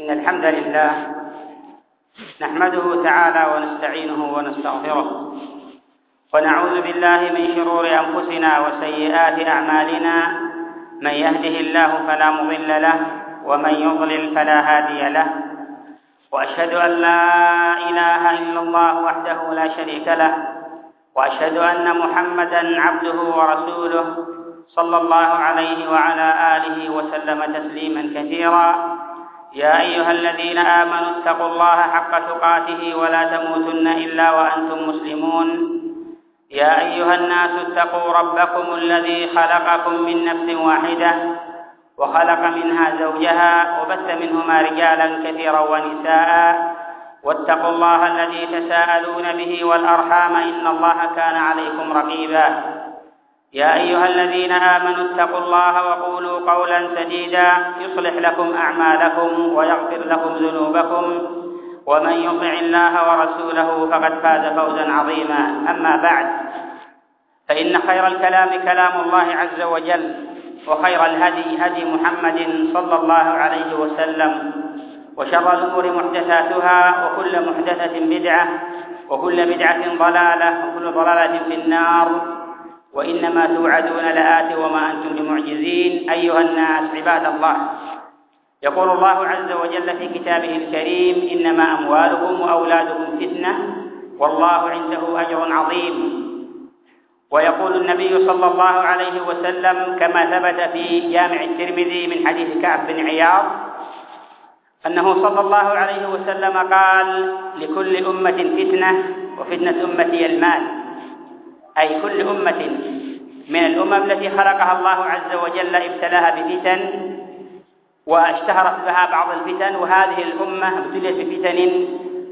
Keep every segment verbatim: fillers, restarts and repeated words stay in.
إن الحمد لله نحمده تعالى ونستعينه ونستغفره ونعوذ بالله من شرور أنفسنا وسيئات أعمالنا. من يهده الله فلا مضل له ومن يضلل فلا هادي له، وأشهد أن لا إله إلا الله وحده لا شريك له، وأشهد أن محمدا عبده ورسوله صلى الله عليه وعلى آله وسلم تسليما كثيرا. يا أيها الذين آمنوا اتقوا الله حق تقاته ولا تموتن إلا وأنتم مسلمون. يا أيها الناس اتقوا ربكم الذي خلقكم من نفس واحدة وخلق منها زوجها وبث منهما رجالا كثيرا ونساء، واتقوا الله الذي تساءلون به والأرحام إن الله كان عليكم رقيبا. يا أيها الذين آمنوا اتقوا الله وقولوا قولا سديدا يصلح لكم أعمالكم ويغفر لكم ذنوبكم، ومن يطع الله ورسوله فقد فاز فوزا عظيما. أما بعد، فإن خير الكلام كلام الله عز وجل، وخير الهدي هدي محمد صلى الله عليه وسلم، وشر الأمور محدثاتها، وكل محدثة بدعة، وكل بدعة ضلالة، وكل ضلالة في النار. وإنما توعدون لآت وما أنتم بمعجزين. أيها الناس عباد الله، يقول الله عز وجل في كتابه الكريم: إنما أموالكم وأولادكم فتنة والله عنده أجر عظيم. ويقول النبي صلى الله عليه وسلم كما ثبت في جامع الترمذي من حديث كعب بن عياض أنه صلى الله عليه وسلم قال: لكل أمة فتنة وفتنة أمتي المال. أي كل أمة من الأمم التي خلقها الله عز وجل ابتلاها بفتن واشتهرت بها بعض الفتن، وهذه الأمة ابتليت بفتن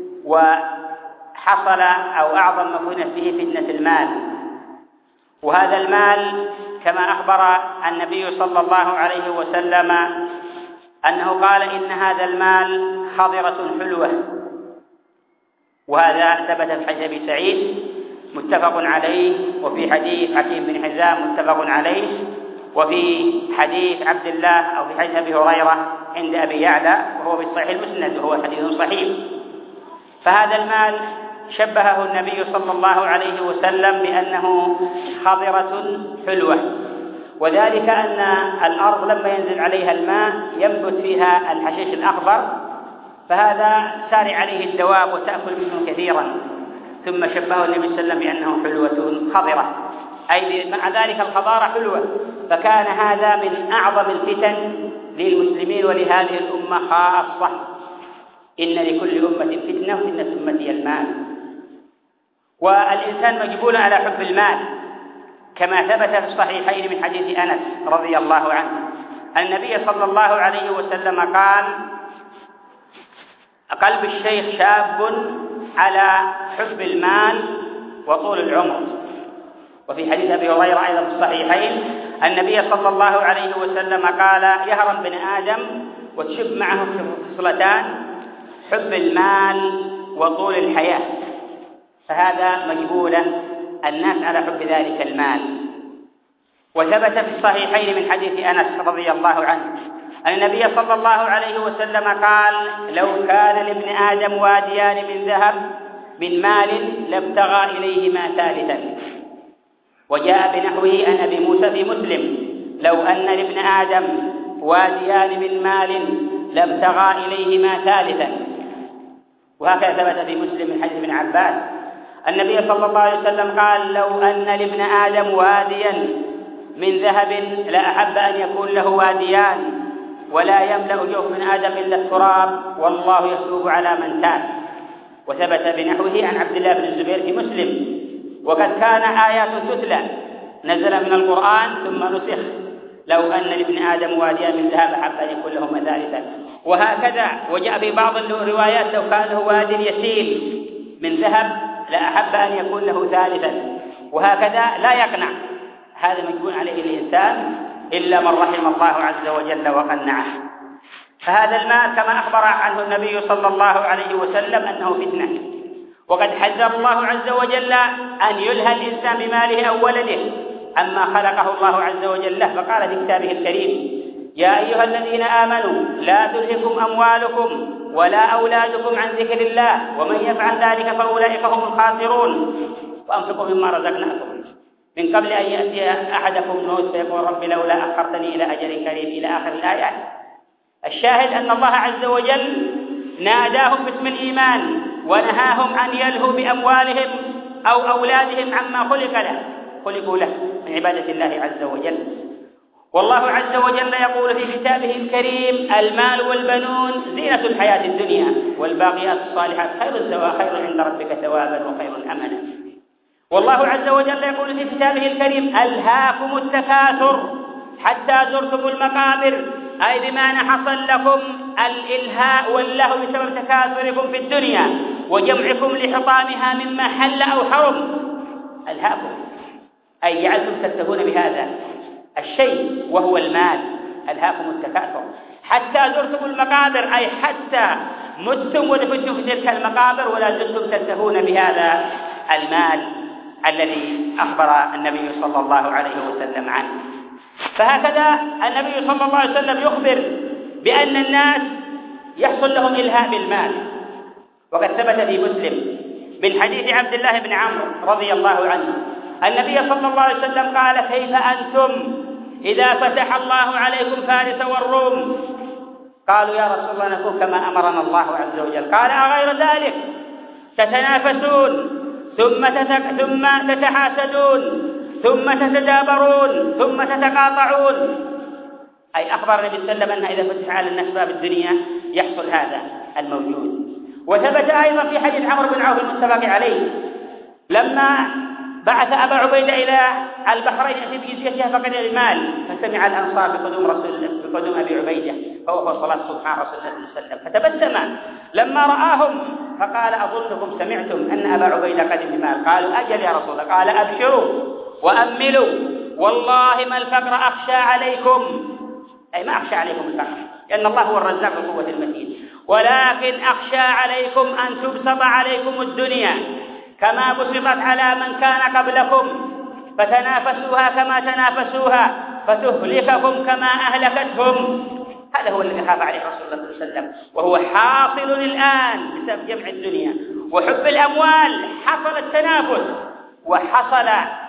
وحصل أو أعظم ما فتنت به فتنة المال. وهذا المال كما أخبر النبي صلى الله عليه وسلم أنه قال: إن هذا المال خضرة حلوة. وهذا ثبت في حديث أبي سعيد متفق عليه، وفي حديث حكيم بن حزام متفق عليه، وفي حديث عبد الله أو في حديث أبي هريرة عند أبي يعلى، وهو في صحيح المسند وهو حديث صحيح. فهذا المال شبهه النبي صلى الله عليه وسلم بأنه خضرة حلوة، وذلك أن الأرض لما ينزل عليها الماء ينبت فيها الحشيش الأخضر، فهذا سارع عليه الدواب وتأكل منه كثيرا. ثم شبهه النبي صلى الله عليه وسلم بأنه حلوة خضرة، أي مع ذلك الخضارة حلوة. فكان هذا من أعظم الفتن للمسلمين ولهذه الأمة خاصة. إن لكل أمة فتنة وفتنة أمتي المال. والإنسان مجبول على حب المال كما ثبت في الصحيحين من حديث أنس رضي الله عنه النبي صلى الله عليه وسلم قال: قلب الشيخ شاب على حب المال وطول العمر. وفي حديث أبي هريرة أيضا في الصحيحين النبي صلى الله عليه وسلم قال: يهرم ابن آدم وتشب معه خصلتان: حب المال وطول الحياة. فهذا مجبولة الناس على حب ذلك المال. وثبت في الصحيحين من حديث أنس رضي الله عنه أن النبي صلى الله عليه وسلم قال: لو كان لابن آدم واديان من ذهب من مال لابتغى إليهما ثالثا. وجاء بنحوه عن أبي موسى في مسلم: لو أن لابن آدم واديان من مال لابتغى إليهما ثالثا. وهكذا ثبت في مسلم من حديث ابن عباس النبي صلى الله عليه وسلم قال: لو أن لابن آدم واديا من ذهب لأحب أن يكون له واديان، ولا يملأ جوف من آدم إلا التراب، والله يتوب على من تاب. وثبت بنحوه عن عبد الله بن الزبير في مسلم: وقد كان آيات تتلى نزل من القرآن ثم نسخ، لو أن لابن آدم واديا من ذهب أحب أن يكون له ثالثا. وهكذا وجاء في بعض الروايات: لو كان له واد يسيل من ذهب لأحب أن يكون له ثالثا. وهكذا لا يقنع، هذا مجبول عليه الإنسان إلا من رحم الله عز وجل وقنعه. فهذا المال كما أخبر عنه النبي صلى الله عليه وسلم أنه فتنة، وقد حذر الله عز وجل أن يلهى الإنسان بماله أو ولده عما خلقه الله عز وجل له. فقال في كتابه الكريم: يا أيها الذين آمنوا لا تلهكم أموالكم ولا أولادكم عن ذكر الله ومن يفعل ذلك فأولئك هم الخاسرون وأنفقوا مما رزقناكم من قبل أن يأتي أحدكم الموت فيقول رب لولا أخرتني إلى أجل قريب إلى آخر الآيات. الشاهد أن الله عز وجل ناداهم باسم الإيمان ونهاهم أن يلهوا بأموالهم أو أولادهم عما خلق له خلقوا له من عبادة الله عز وجل. والله عز وجل يقول في كتابه الكريم المال والبنون زينة الحياة الدنيا والباقيات الصالحات خير الثواب خير عند ربك ثوابا وخير أملا. والله عز وجل يقول في كتابه الكريم ألهاكم التكاثر حتى زرتم المقابر، أي بمعنى حصل لكم الإلهاء واللهو بسبب تكاثركم في الدنيا وجمعكم لحطامها مما حل أو حرم. ألهاكم أي جعلتم تتهون بهذا الشيء وهو المال. ألهاكم التكاثر حتى زرتم المقابر، أي حتى متم ودفنتم في تلك المقابر ولا زلتم تتهون بهذا المال الذي أخبر النبي صلى الله عليه وسلم عنه. فهكذا النبي صلى الله عليه وسلم يخبر بأن الناس يحصل لهم إلهاء بالمال. وقد ثبت في مسلم من حديث عبد الله بن عمرو رضي الله عنه النبي صلى الله عليه وسلم قال كيف أنتم إذا فتح الله عليكم فارس والروم؟ قالوا يا رسول الله نكون كما أمرنا الله عز وجل. قال أغير ذلك تتنافسون ثم ثم تتحاسدون ثم تتدابرون ثم تتقاطعون. أي أخبر النبي صلى الله عليه وسلم أنها إذا فتح على الناس باب الدنيا يحصل هذا الموجود. وثبت أيضا في حديث عمرو بن عوف المتفق عليه لما بعث أبا عبيدة إلى البحرين في جزيرتها فقد المال فسمع الأنصار بقدوم رسول بقدوم أبي عبيدة فهو في صلاة سبحان رسول الله صلى الله عليه وسلم فتبسم لما رآهم فقال أظنكم سمعتم أن أبا عبيدة قدم بمال. قالوا أجل يا رسول الله. قال أبشروا وأملوا والله ما الفقر أخشى عليكم، أي ما أخشى عليكم الفقر لأن الله هو الرزاق بقوة المتين، ولكن أخشى عليكم أن تبسط عليكم الدنيا كما بسطت على من كان قبلكم فتنافسوها كما تنافسوها فتهلككم كما أهلكتهم. هذا هو الذي خاف عليه رسول الله صلى الله عليه وسلم وهو حاصل الآن بسبب جمع الدنيا وحب الأموال. حصل التنافس وحصل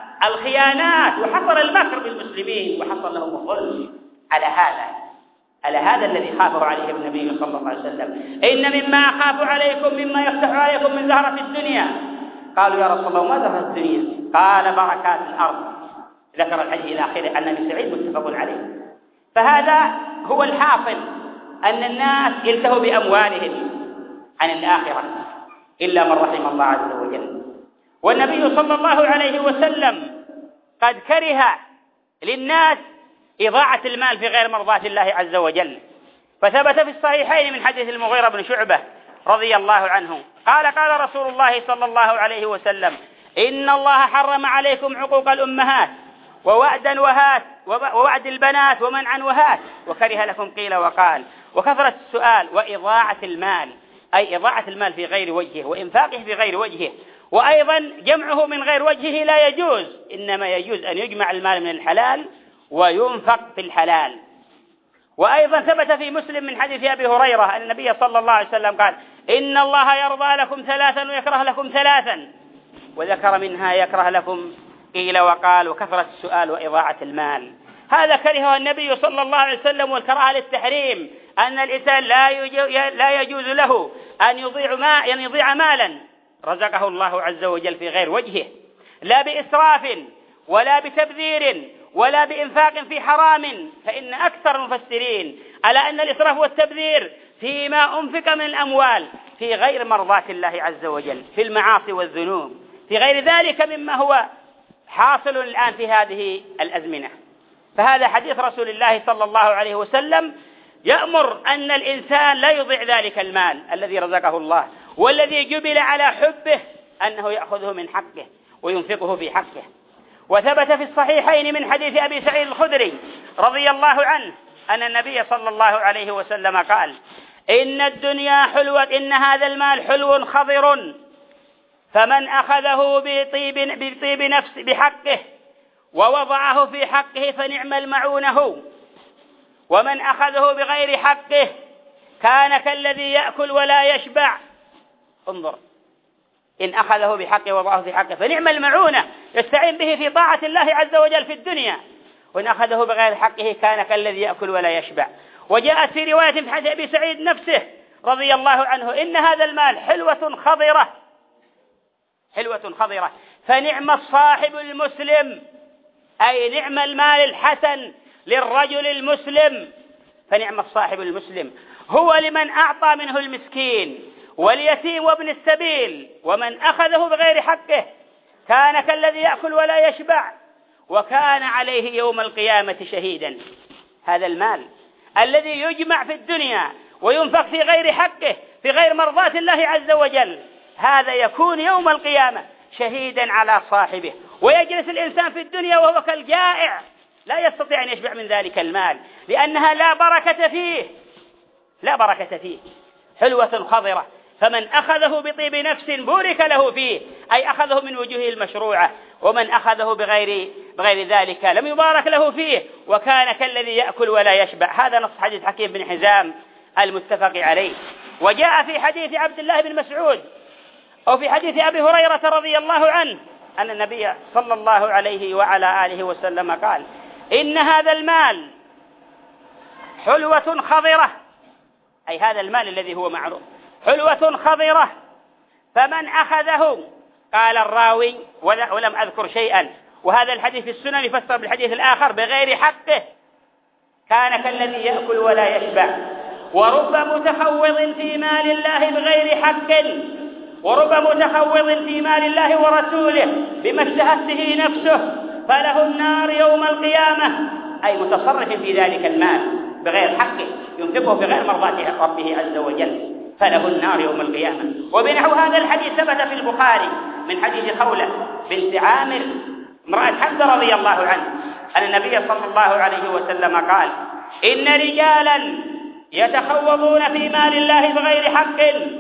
الخيانات وحصل المكر بالمسلمين وحصل لهم الظلم. على هذا على هذا الذي خافه عليه النبي صلى الله عليه وسلم إن مما أخاف عليكم مما يفتح عليكم من زهرة الدنيا. قالوا يا رسول الله ما زهرة الدنيا؟ قال بركات الأرض. ذكر الحديث إلى آخره عن أبي سعيد متفق عليه. فهذا هو الحاصل أن الناس يلتهوا بأموالهم عن الآخرة إلا من رحم الله عز وجل. والنبي صلى الله عليه وسلم قد كره للناس إضاعة المال في غير مرضاة الله عز وجل. فثبت في الصحيحين من حديث المغيرة بن شعبة رضي الله عنه قال قال رسول الله صلى الله عليه وسلم إن الله حرم عليكم عقوق الأمهات ووعدا وهات ووعد البنات ومنعا وهات وكره لكم قيل وقال وكثرة السؤال وإضاعة المال، أي إضاعة المال في غير وجهه وإنفاقه في غير وجهه، وأيضا جمعه من غير وجهه لا يجوز، إنما يجوز أن يجمع المال من الحلال وينفق في الحلال. وأيضا ثبت في مسلم من حديث أبي هريرة أن النبي صلى الله عليه وسلم قال إن الله يرضى لكم ثلاثا ويكره لكم ثلاثا، وذكر منها يكره لكم قيل وقال وكثرة السؤال وإضاعة المال. هذا كرهه النبي صلى الله عليه وسلم والكراهة للتحريم، أن الإنسان لا يجوز له أن يضيع ما أن يضيع مالا رزقه الله عز وجل في غير وجهه، لا بإسراف ولا بتبذير ولا بإنفاق في حرام. فإن أكثر المفسرين على أن الإسراف والتبذير فيما أنفق من الأموال في غير مرضاة الله عز وجل في المعاصي والذنوب في غير ذلك مما هو حاصل الآن في هذه الأزمنة. فهذا حديث رسول الله صلى الله عليه وسلم يأمر أن الإنسان لا يضيع ذلك المال الذي رزقه الله والذي جبل على حبه أنه يأخذه من حقه وينفقه في حقه. وثبت في الصحيحين من حديث أبي سعيد الخدري رضي الله عنه أن النبي صلى الله عليه وسلم قال إن الدنيا حلوة إن هذا المال حلو خضر فمن أخذه بطيب, بطيب نفس بحقه ووضعه في حقه فنعم المعونه ومن أخذه بغير حقه كان كالذي يأكل ولا يشبع. انظر، إن أخذه بحقه وضعه في حقه فنعم المعونة يستعين به في طاعة الله عز وجل في الدنيا، وإن أخذه بغير حقه كان كالذي يأكل ولا يشبع. وجاءت في رواية في حديث أبي سعيد نفسه رضي الله عنه: إن هذا المال حلوة خضرة، حلوة خضرة، فنعم الصاحب المسلم، أي نعم المال الحسن للرجل المسلم، فنعم الصاحب المسلم هو لمن أعطى منه المسكين واليتيم وابن السبيل، ومن أخذه بغير حقه كان كالذي يأكل ولا يشبع وكان عليه يوم القيامة شهيدا. هذا المال الذي يجمع في الدنيا وينفق في غير حقه في غير مرضاة الله عز وجل، هذا يكون يوم القيامة شهيدا على صاحبه، ويجلس الإنسان في الدنيا وهو كالجائع لا يستطيع أن يشبع من ذلك المال، لأنها لا بركة فيه، لا بركة فيه، حلوة خضرة. فمن أخذه بطيب نفس بورك له فيه، أي أخذه من وجوهه المشروعة، ومن أخذه بغير, بغير ذلك لم يبارك له فيه وكان كالذي يأكل ولا يشبع. هذا نص حديث حكيم بن حزام المتفق عليه. وجاء في حديث عبد الله بن مسعود أو في حديث أبي هريرة رضي الله عنه أن النبي صلى الله عليه وعلى آله وسلم قال: إن هذا المال حلوة خضرة، أي هذا المال الذي هو معروف حلوة خضرة، فمن أخذه، قال الراوي ولم أذكر شيئا، وهذا الحديث في السنن يفسر بالحديث الآخر بغير حقه، كان كالذي يأكل ولا يشبع. ورب متخوض في مال الله بغير حق، ورب متخوض في مال الله ورسوله بما اشتهت به نفسه فله النار يوم القيامة، أي متصرف في ذلك المال بغير حقه ينفقه بغير مرضاة ربه عز وجل فله النار يوم القيامة. وبنحو هذا الحديث ثبت في البخاري من حديث خولة بنت عامر امرأة حمزة رضي الله عنه أن النبي صلى الله عليه وسلم قال: إن رجالا يتخوضون في مال الله بغير حق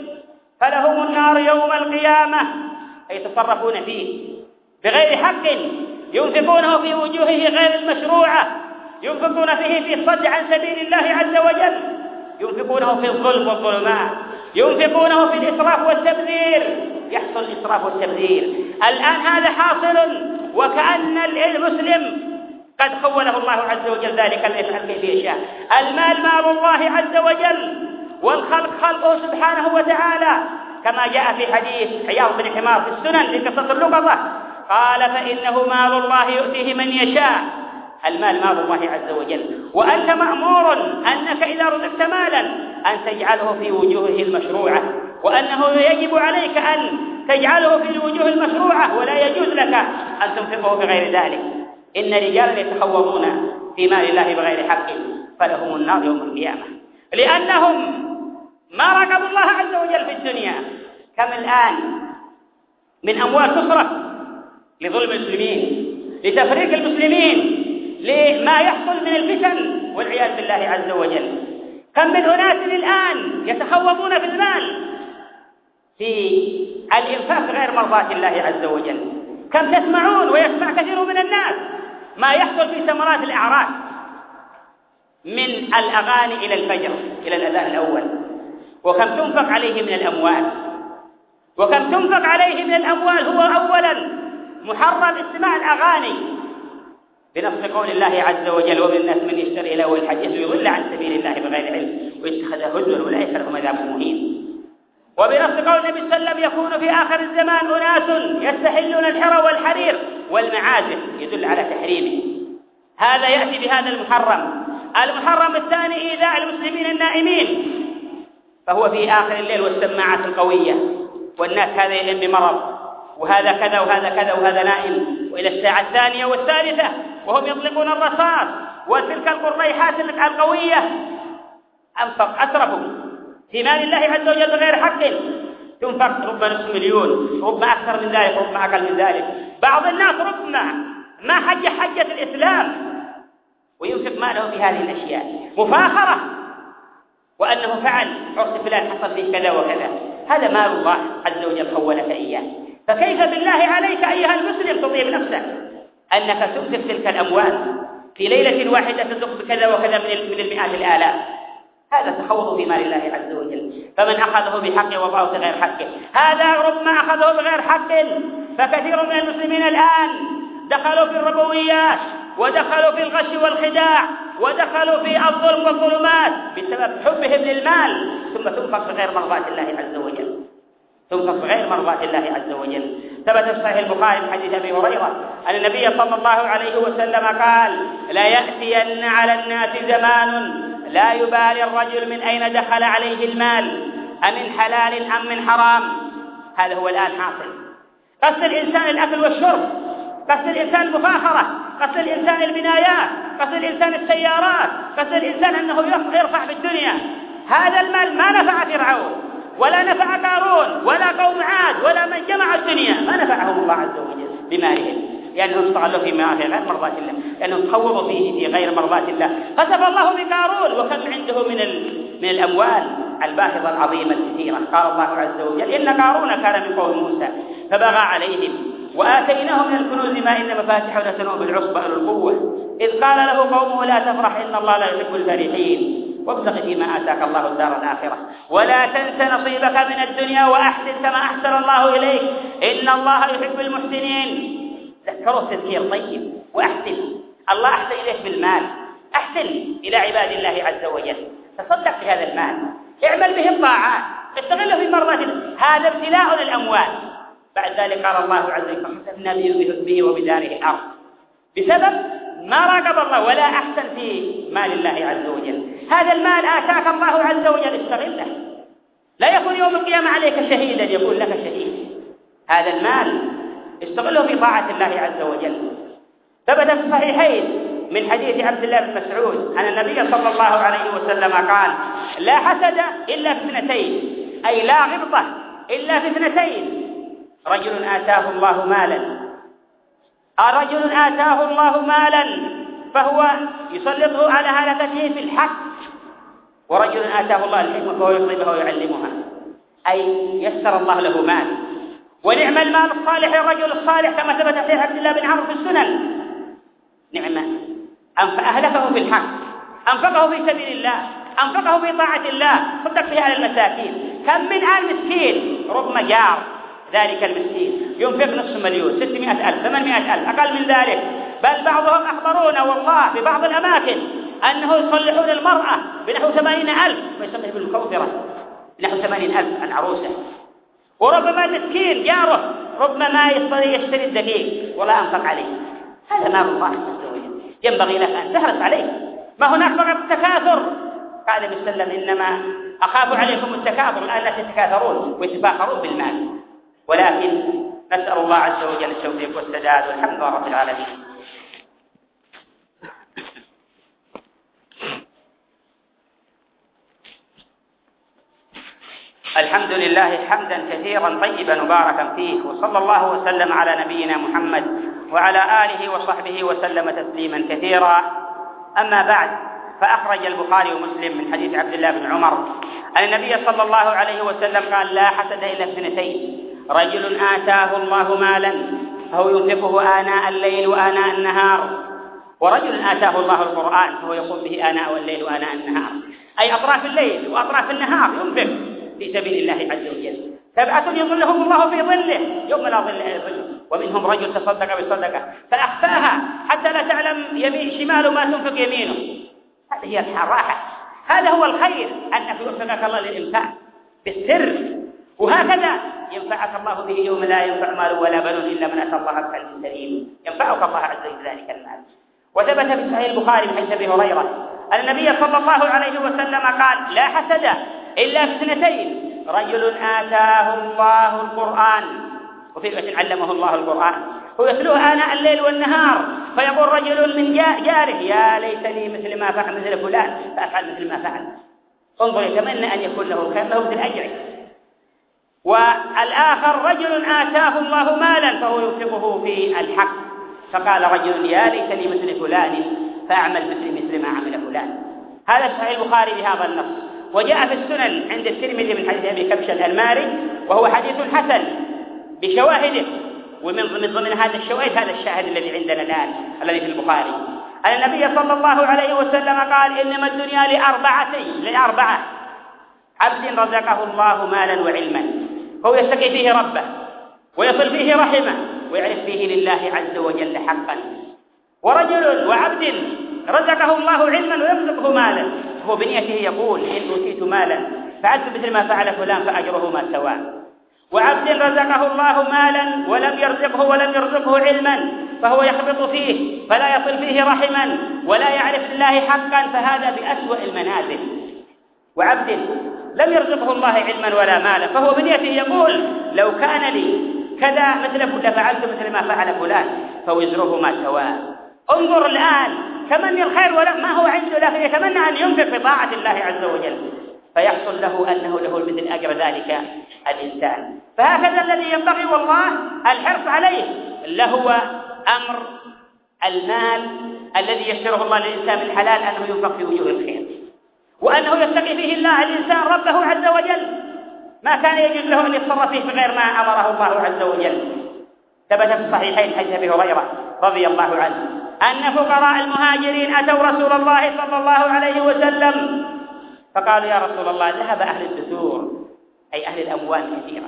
فلهم النار يوم القيامة، أي يتصرفون فيه بغير حق، ينفقونه في وجوهه غير المشروعة، ينفقون فيه في الصد عن سبيل الله عز وجل، ينفقونه في الظلم والظلمات، ينفقونه في الإسراف والتبذير، يحصل الإسراف والتبذير. الآن هذا حاصل، وكأن المسلم قد خوله الله عز وجل ذلك الذي يفعل كيف يشاء. المال مال الله عز وجل، والخلق خلقه سبحانه وتعالى، كما جاء في حديث عياض بن حمار في السنن في قصة اللقطة قال: فإنه مال الله يؤتيه من يشاء. المال مال الله عز وجل، وأنت مأمور أنك إذا رزقت مالا أن تجعله في وجوهه المشروعة، وأنه يجب عليك أن تجعله في الوجوه المشروعة، ولا يجوز لك أن تنفقه بغير ذلك. إن رجالا يتخوضون في مال الله بغير حق فلهم النار يوم القيامة، لأنهم ما رقبوا الله عز وجل في الدنيا. كم الآن من أموال تصرف لظلم المسلمين، لتفريق المسلمين، لما يحصل من الفتن والعياذ بالله عز وجل. كم من أناس الآن يتخوضون في المال في الإنفاق غير مرضاة الله عز وجل. كم تسمعون ويسمع كثير من الناس ما يحصل في ثمرات الأعراس من الأغاني إلى الفجر إلى الأذان الأول، وكم تنفق عليه من الأموال، وكم تنفق عليه من الأموال. هو أولا محرم استماع الأغاني بنص قول الله عز وجل: ومن الناس من يشتري له الحديث ليضل عن سبيل الله بغير علم ويتخذه هزوا أولئك لهم عذاب مهين. وبنص قول النبي صلى الله عليه وسلم: يكون في آخر الزمان أناس يستحلون الحر والحرير والمعازف، يدل على تحريمه. هذا يأتي بهذا المحرم. المحرم الثاني إيذاء المسلمين النائمين، فهو في آخر الليل والسماعات القوية، والناس هذا يلم بمرض، وهذا كذا وهذا كذا وهذا نائم، وإلى الساعة الثانية والثالثة وهم يطلقون الرصاص وتلك القريحات القوية. أنفق أسرفوا في مال الله عز وجل بغير حق، تنفق ربما نصف مليون، ربما أكثر من ذلك، ربما أقل من ذلك. بعض الناس ربما ما حج حجة الإسلام وينفق ماله في هذه الأشياء مفاخرة، وأنه فعل عرس فلان حصل فيه كذا وكذا. هذا مال الله عز وجل خولك إياه. فكيف بالله عليك أيها المسلم تطيب نفسك أنك تنفق تلك الأموال في ليلة واحدة تصدق بكذا وكذا من المئات الآلاف. هذا تخوض في مال الله عز وجل. فمن أخذه بحقه وضعه بغير حقه، هذا ربما أخذه بغير حق. فكثير من المسلمين الآن دخلوا في الربويات ودخلوا في الغش والخداع ودخلوا في الظلم والظلمات بسبب حبهم للمال، ثم تنفق بغير مرضاة الله عز وجل، تنفق بغير مرضاة الله عز وجل. ثبت في صحيح البخاري من حديث أبي هريرة أن النبي صلى الله عليه وسلم قال: لا يأتين على الناس زمان لا يبالي الرجل من أين دخل عليه المال، أمن حلال أم من حرام. هذا هو الآن حاصل. قصد الإنسان الأكل والشرب، قصد الإنسان المفاخرة، قصد الإنسان البنايات، قصد الإنسان السيارات، قصد الإنسان أنه يرفع في الدنيا. هذا المال ما نفع فرعون ولا نفع قارون ولا قوم عاد ولا من جمع الدنيا، ما نفعهم الله عز وجل بمالهم، لأنهم استغلوا فيما في غير مرضاة الله، لأنهم خوضوا فيه في غير مرضاة الله. خسف الله بقارون وكم عنده من من الأموال الباهظة العظيمة الكثيرة. قال الله عز وجل: إن قارون كان من قوم موسى فبغى عليهم وآتيناه من الكنوز ما إن مفاتحه لتنوء بالعصبة أولي القوة إذ قال له قومه لا تفرح إن الله لا يحب الفرحين وابتغ فيما آتاك الله الدار الآخرة ولا تنس نصيبك من الدنيا وأحسن كما أحسن الله إليك إن الله يحب المحسنين. ذكروا تذكير طيب وأحسن. الله أحسن إليك بالمال، أحسن إلى عباد الله عز وجل، تصدق بهذا المال، اعمل به الطاعات، استغله في مرضات الله. هذا ابتلاء للأموال. بعد ذلك قال الله عز وجل: فخسفنا به وبداره الأرض، بسبب ما راقب الله ولا أحسن في مال الله عز وجل. هذا المال آتاك الله عز وجل، استغله، لا يكون يوم القيامة عليك شهيدا، يكون لك شهيد. هذا المال استغله في طاعة الله عز وجل. ثبت في الصحيحين من حديث عبد الله بن مسعود أن النبي صلى الله عليه وسلم قال: لا حسد إلا في اثنتين، أي لا غبطة إلا في اثنتين: رجل آتاه الله مالا رجل آتاه الله مالا فهو يسلطه على هلكته في الحق، ورجل آتاه الله الحكمة فهو يقضي بها ويعلمها، أي يسر الله له مال. ونعم المال الصالح الرجل الصالح كما ثبت في عبد الله بن عمرو في السنن، نعمة أهلكه في الحق، أنفقه في سبيل الله، أنفقه في طاعة الله، صدق فيها على المساكين. كم من آل مسكين ربما جار ذلك المسكين ينفق نصف مليون، ستمائة ألف، ثمانمائة ألف، أقل من ذلك. بل بعضهم أخبرونا والله في بعض الأماكن أنه يصلحون المرأة بنحو ثمانين ألف ويسميه بالمكوثرة، بنحو ثمانين ألف العروسة. وربما مسكين جاره ربما ما يستطيع يشتري الدقيق ولا أنفق عليه. هذا مال الله عز وجل، ينبغي لك أن تحرص عليه. ما هناك فقط التكاثر. قال النبي صلى الله عليه وسلم: إنما أخاف عليكم التكاثر، الآن لا تتكاثرون ويتفاخرون بالمال. ولكن نسأل الله عز وجل التوفيق والسداد، والحمد لله رب العالمين. الحمد لله حمدا كثيرا طيبا مباركا فيه، وصلى الله وسلم على نبينا محمد وعلى آله وصحبه وسلم تسليما كثيرا. أما بعد، فأخرج البخاري ومسلم من حديث عبد الله بن عمر أن النبي صلى الله عليه وسلم قال: لا حسد إلا اثنتين: رجل آتاه الله مالا فهو ينفقه آناء الليل وآناء النهار، ورجل آتاه الله القرآن فهو يقوم به آناء الليل وآناء النهار، أي أطراف الليل وأطراف النهار ينفق في سبيل الله عز وجل. سبعة يظلهم الله في ظله يوم لا ظل إلا ظله، ومنهم رجل تصدق بصدقة فأخفاها حتى لا تعلم يمين شماله ما تنفق يمينه. هذه هي الراحة، هذا هو الخير، أنك يوفقك الله للإنفاق بالسر، وهكذا ينفعك الله به يوم لا ينفع مال ولا بنون إلا من أتى الله بقلب سليم، ينفعك الله عز وجل ذلك المال. وثبت في صحيح البخاري من حديث أبي هريرة أن النبي صلى الله عليه وسلم قال: لا حسد إلا في اثنتين: رجل آتاه الله القرآن، وفي رواية علمه الله القرآن، هو يتلوه آناء الليل والنهار، فيقول رجل من جاره: يا ليتني مثل ما فعل مثل فلان فأفعل مثل ما فعل. انظر، يتمنى أن يكون له خير له مثل أجره. والآخر: رجل آتاه الله مالا فهو ينفقه في الحق، فقال رجل: يا ليتني مثل فلان فأعمل مثل مثل ما عمل فلان. هذا صحيح البخاري بهذا النص. وجاء في السنن عند الترمذي من حديث أبي كبشة الأنماري، وهو حديث حسن بشواهده، ومن ضمن هذا الشواهد هذا الشاهد الذي عندنا الآن الذي في البخاري، أن النبي صلى الله عليه وسلم قال إنما الدنيا لأربعة لأربعة: عبد رزقه الله مالا وعلما فهو يتقي فيه ربه ويصل فيه رحمه ويعرف فيه لله عز وجل حقا، ورجل وعبد رزقه الله علما ويرزقه مالا فهو بنيته يقول إن أوتيت مالا فعلت مثل ما فعل فلان فأجره ما سواه، وعبد رزقه الله مالا ولم يرزقه ولم يرزقه علما فهو يخبط فيه فلا يصل فيه رحما ولا يعرف لله حقا، فهذا بأسوأ المنازل. وعبد لم يرزقه الله علما ولا مالا فهو بنيته يقول لو كان لي كذا مثل لفعلت مثل ما فعل فلان فوزره ما سواه. انظر الآن تمني الخير ولا ما هو عنده، لكن يتمنى أن ينفق في طاعة الله عز وجل فيحصل له أنه له مثل أجر ذلك الإنسان. فهكذا الذي ينبغي والله الحرص عليه اللي هو أمر المال الذي يسره الله للإنسان بالحلال، أنه ينفق في وجوه الخير، وأنه يتقي فيه الله الإنسان ربه عز وجل، ما كان يجوز له أن يتصرف فيه بغير ما أمره الله عز وجل. ثبت في الصحيحين حديث أبي هريرة رضي الله عنه أن فقراء المهاجرين أتوا رسول الله صلى الله عليه وسلم فقالوا يا رسول الله ذهب أهل الدثور أي أهل الأموال كثيرة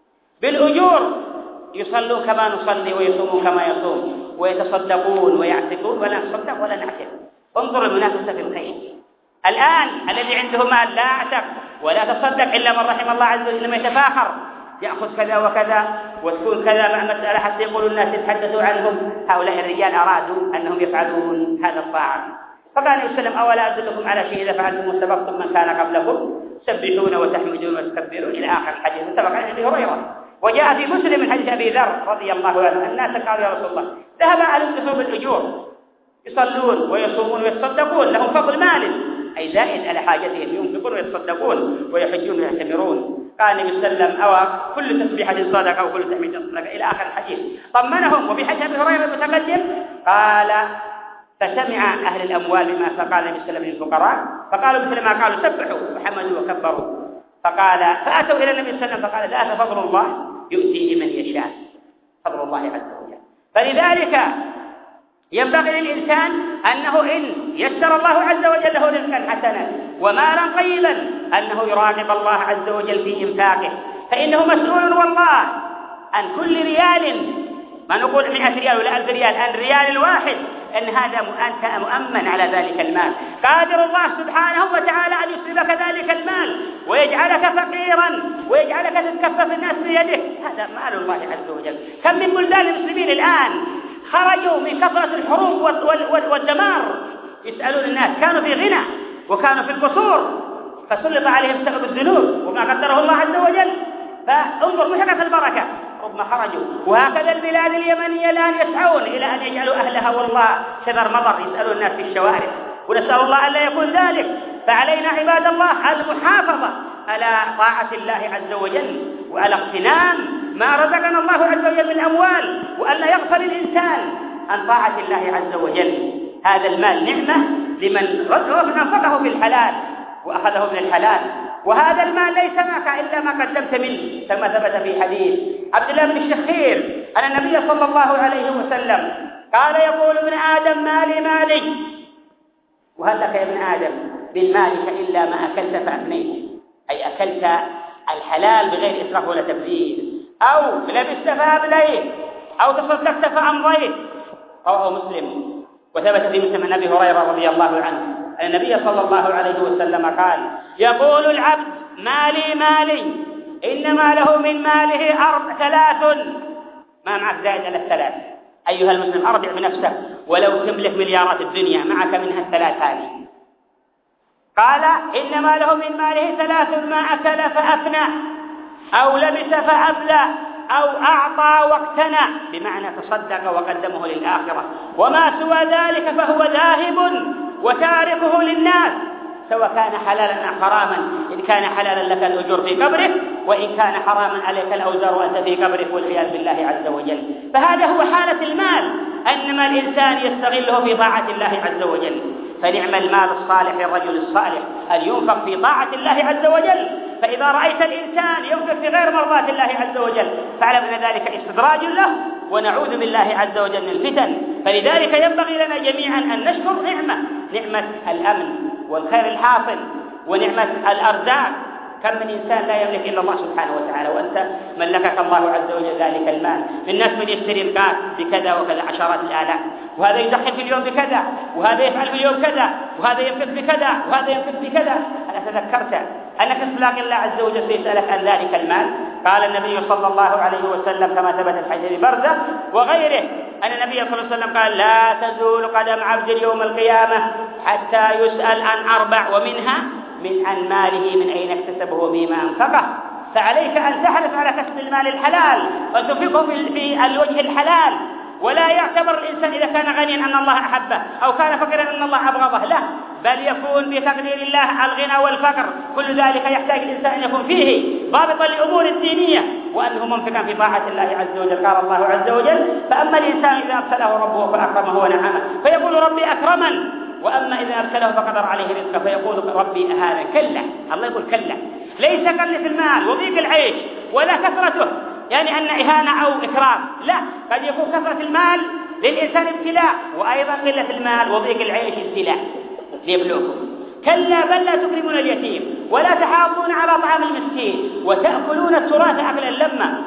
بالأجور، يصلون كما نصلي ويصومون كما يصوم ويتصدقون ويعتقون ولا نصدق ولا نعتق. انظر المنافسة في الخير. الآن الذي عنده مال لا أعتق ولا تصدق إلا من رحم الله عز وجل، لما يتفاخر يأخذ كذا وكذا وتكون كذا مع مسألة حتى يقول الناس يتحدثوا عنهم. هؤلاء الرجال أرادوا أنهم يفعلون هذا الطاعة، فقال النبي صلى الله عليه وسلم أولا أدلكم على شيء إذا فعلتم سبقتم من كان قبلكم تسبحون وتحمدون وتكبرون إلى آخر الحديث. سبق عن أبي هريرة، وجاء في مسلم من حديث أبي ذر رضي الله عنه الناس قالوا يا رسول الله ذهب أهل الدثور بالأجور يصلون ويصومون ويتصدقون لهم فضل مال أي زائد على حاجتهم، ينفقون ويتصدقون ويحجون ويعتمرون. قال النبي صلى الله عليه وسلم أو كل تسبيحة صدقة وكل تحميد صدقة إلى آخر الحديث. طمنهم. وفي حديث أبي هريرة المتقدم قال فسمع أهل الأموال بما فقال النبي صلى الله عليه وسلم للفقراء فقالوا مثل ما قالوا سبحوا وحمدوا وكبروا. فقال فأتوا إلى النبي صلى الله عليه وسلم فقال ذاك فضل الله يؤتي لمن يشاء، فضل الله عز وجل. فلذلك ينبغي للإنسان أنه إن يسر الله عز وجل له رزقا حسنا ومالا طيبا أنه يراقب الله عز وجل في إنفاقه، فإنه مسؤول والله عن كل ريال، ما نقول مئة ريال ولا ألف ريال، عن ريال الواحد أن هذا أنت مؤمن على ذلك المال. قادر الله سبحانه وتعالى أن يسلبك ذلك المال ويجعلك فقيرا ويجعلك تتكفف الناس بيده، هذا مال الله عز وجل. كم من بلدان المسلمين الآن خرجوا من كثرة الحروب والدمار يسألون الناس كانوا في غنى وكانوا في القصور فسلط عليهم سبب الذنوب وما قدره الله عز وجل. فانظر محقة البركة ربما خرجوا. وهكذا البلاد اليمنية الآن يسعون إلى أن يجعلوا أهلها والله شذر مضر يسألون الناس في الشوارع، ونسأل الله أن لا يكون ذلك. فعلينا عباد الله المحافظة على طاعة الله عز وجل وعلى اغتنام ما رزقنا الله عز وجل من أموال، وأن لا يغفل الإنسان عن طاعة الله عز وجل. هذا المال نعمة لمن أنفقه في الحلال وأخذه من الحلال، وهذا المال ليس معك إلا ما قدمت منه، كما ثبت في حديث عبد الله بن الشخير أن النبي صلى الله عليه وسلم قال يقول ابن آدم مالي مالي، وهل لك يا ابن آدم من مالك إلا ما أكلت فأفنيت، أي أكلت الحلال بغير إسراف ولا تبذير، أو لبست فأبليت، أو تصدقت فأمضيت. رواه مسلم. وثبت في مسلم عن أبي هريرة رضي الله عنه أن النبي صلى الله عليه وسلم قال يقول العبد مالي مالي إنما له من ماله أربع ثلاث، ما معك زائد على الثلاث. أيها المسلم أرجع بنفسك ولو تملك مليارات الدنيا معك منها الثلاث هذه. قال إنما له من ماله ثلاث ما أكل فأفنى أو لبس فأبلى أو أعطى واقتنى، بمعنى تصدق وقدمه للآخرة، وما سوى ذلك فهو ذاهب وتاركه للناس، سواء كان حلالا أم حراما. إن كان حلالا لك الأجور في قبره، وإن كان حراما عليك الأوزار وأنت في قبرك والعياذ بالله عز وجل. فهذا هو حالة المال، أنما الإنسان يستغله في طاعة الله عز وجل. فنعم المال الصالح للرجل الصالح أن ينفق في طاعة الله عز وجل. فإذا رأيت الإنسان ينفق في غير مرضاة الله عز وجل فاعلم أن ذلك استدراج له، ونعوذ بالله عز وجل من الفتن فلذلك ينبغي لنا جميعا أن نشكر نعمة نعمة الأمن والخير الحاصل ونعمة الأرزاق. كم من إنسان لا يملك إلا الله سبحانه وتعالى، وأنت ملكك الله عز وجل ذلك المال. الناس من يشتري الغاز بكذا وكذا عشرات الآلاف، وهذا يدخل في اليوم بكذا، وهذا يفعل في اليوم كذا، وهذا ينفق بكذا، وهذا ينفق بكذا. هل تذكرت أنك تلاقي الله عز وجل سيسألك عن ذلك المال؟ قال النبي صلى الله عليه وسلم كما ثبت في حديث برزة وغيره أن النبي صلى الله عليه وسلم قال: لا تزول قدم عبد يوم القيامة حتى يسأل عن أربع، ومنها من عن ماله من أين اكتسبه وبما أنفقه. فعليك أن تحرص على كسب المال الحلال وتنفقه في الوجه الحلال، ولا يعتبر الإنسان إذا كان غنيا أن الله أحبه أو كان فقيرا أن الله أبغضه، لا، بل يكون بتقدير الله الغنى والفقر. كل ذلك يحتاج الإنسان أن يكون فيه ضابطا لأمور الدينية، وأنه منفقا في طاعة الله عز وجل. قال الله عز وجل: فأما الإنسان إذا ابتلاه ربه فأكرمه ونعمه فيقول ربي أكرمن، وأما إذا ابتلاه فقدر عليه رزقه فيقول ربي أهانن. كلا، الله يقول كلا، ليس قلة المال وضيق العيش ولا كثرته يعني أن إهانة أو إكرام، لا، قد يكون كثرة المال للإنسان ابتلاء، وأيضا قلة المال وضيق العيش ابتلاء ليبلوكم. كلا بل لا تكرمون اليتيم ولا تحاضون على طعام المسكين وتأكلون التراث أكلا لما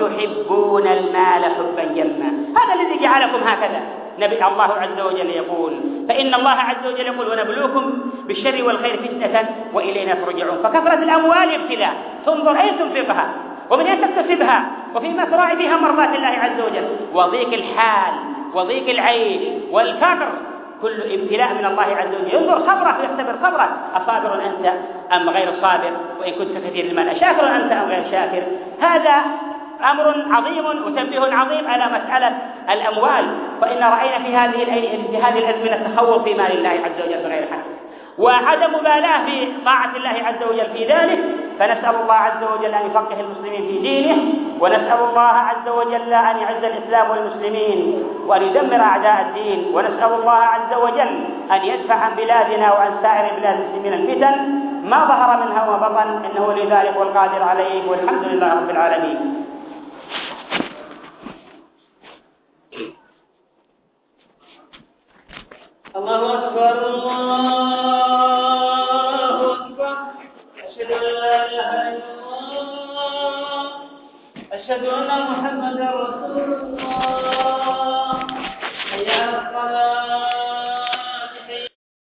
وتحبون المال حبا جما. هذا الذي جعلكم هكذا. نبي الله عز وجل يقول: فإن الله عز وجل يقول: ونبلوكم بالشر والخير فتنة وإلينا ترجعون. فكثرة الأموال ابتلاء، تنظر أين تنفقها ومن أين تكتسبها وفيما تراعي فيها مرضات الله عز وجل. وضيق الحال وضيق العيش والفقر كل ابتلاء من الله عز وجل. ينظر صبرك ويختبر صبرك، أصابر أنت أم غير صابر؟ وإن كنت كثير المال شاكر أنت أم غير شاكر؟ هذا أمر عظيم وتنبيه عظيم على مسألة الأموال. فإن رأينا في هذه في هذه الأزمنة تخوف في مال الله عز وجل بغير حق، وعدم مبالاة في طاعة الله عز وجل في ذلك. فنسأل الله عز وجل أن يفقه المسلمين في دينه، ونسأل الله عز وجل أن يعز الإسلام والمسلمين وأن يدمر أعداء الدين، ونسأل الله عز وجل أن يدفع عن بلادنا وعن سائر بلاد المسلمين الفتن ما ظهر منها وما بطن، إنه لذلك والقادر عليه، والحمد لله رب العالمين. الله أكبر الله أكبر، أشهد أن لا إله إلا الله، أشهد أن محمدا رسول الله، حي على الصلاة.